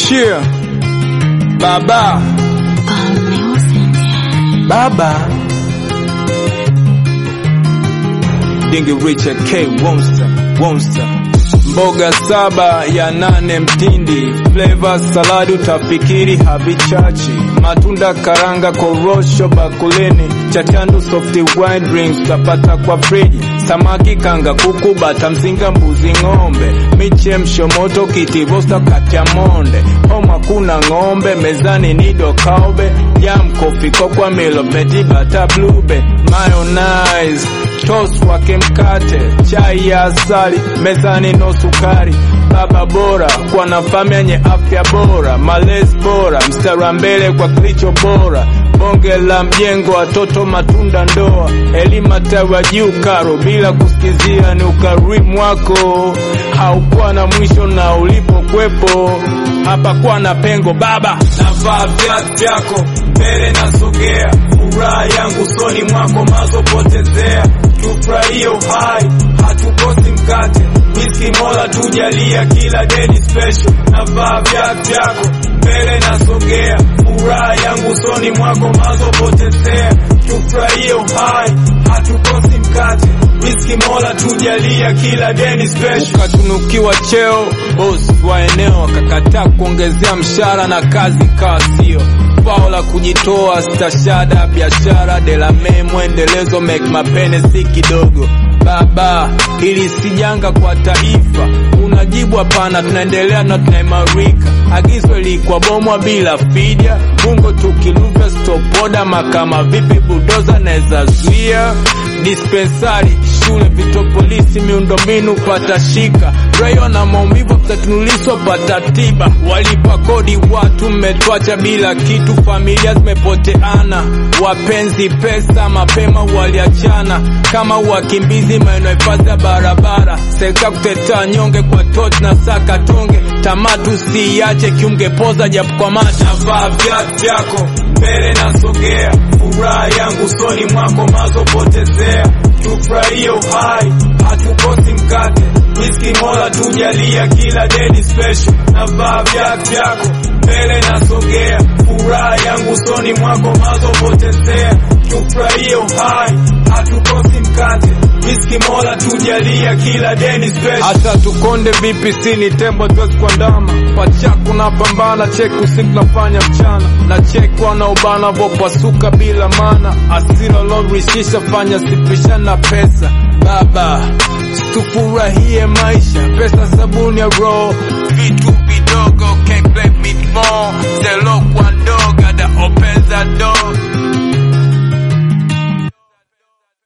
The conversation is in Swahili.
Cheer Baba Baba Dingy Richard K Wonster Mboga 7 ya 8 mtindi, flavor saladi utafikiri habichachi, matunda karanga korosho bakuleni, chachandu soft wine drinks utapata kwa friji, samaki kanga kuku bata mzinga mbuzi ngombe, michemsho moto kitivosta katia monde, homa kuna ngombe mezani nido kaube, jam kofi kokwa milo beti bata blube, mayonnaise toast wake mkate, chai ya asali, mezani no sukari, baba bora kwa nafami yenye afya bora, malezi bora, mstari mbele kwa kilicho bora, bonge la mjengo watoto matunda ndoa, elima tawa juu karo bila kusikizia, ni ukarimu wako haukuwa na mwisho na ulipo kwepo, hapa kwa na pengo baba, navaa viatu vyako mbele nasogea, furaha yangu soni mwako mazopotezea, tufurahie uhai hatukosi mkate, whisky mola tujalia kila day special, navaa viatu vyako mbele nasogea, furaha yangu soni mwako mazopotezea, tufurahie uhai hatukosi mkate, whisky mola tujalia kila day special. Ukatunukiwa cheo boss wa eneo akakataa kuongezea mshahara na kazi kawa sio, Paula kujitoa stashada biashara delame mwendelezo make mapene si kidogo, baba ili sijanga kwa taifa, unajibu hapana tunaendelea na tunaimarika, agizo ilikuwa bomwa bila fidia, bungo tukiluva stopoda makama vipi budoza naeza zuia, dispensari shule vito polisi miundombinu pata shika, rayo na maumivu mtatunuliswa pata tiba, walipa kodi watu mmetwacha bila kitu, familia zimepoteana, wapenzi pesa mapema waliachana, kama wakimbizi maeneo ipaza barabara, seka kuteta nyonge kwa toti na saka tonge, tamatu siyache kiunge poza japu kwa mata, navaa viatu vyako mbele nasogea, furaha yangu soni mwako mazopotezea, tufurahie uhai hatukosi mkate, whisky mola tujalia kila day special, navaa viatu vyako mbele nasogea, furaha yangu soni mwako mazopotezea, tufurahie uhai hatukosi mkate, whisky mola tujalia kila day special, hata tukonde vipi sini tembo tuwezi kwa ndama, pachaku na pambana check usiku nafanya mchana, na check wana ubana vopasuka bila mana, asilo lorishisha fanya sipisha na pesa, baba tufurahie maisha, pesa sabuni ya roho, vitu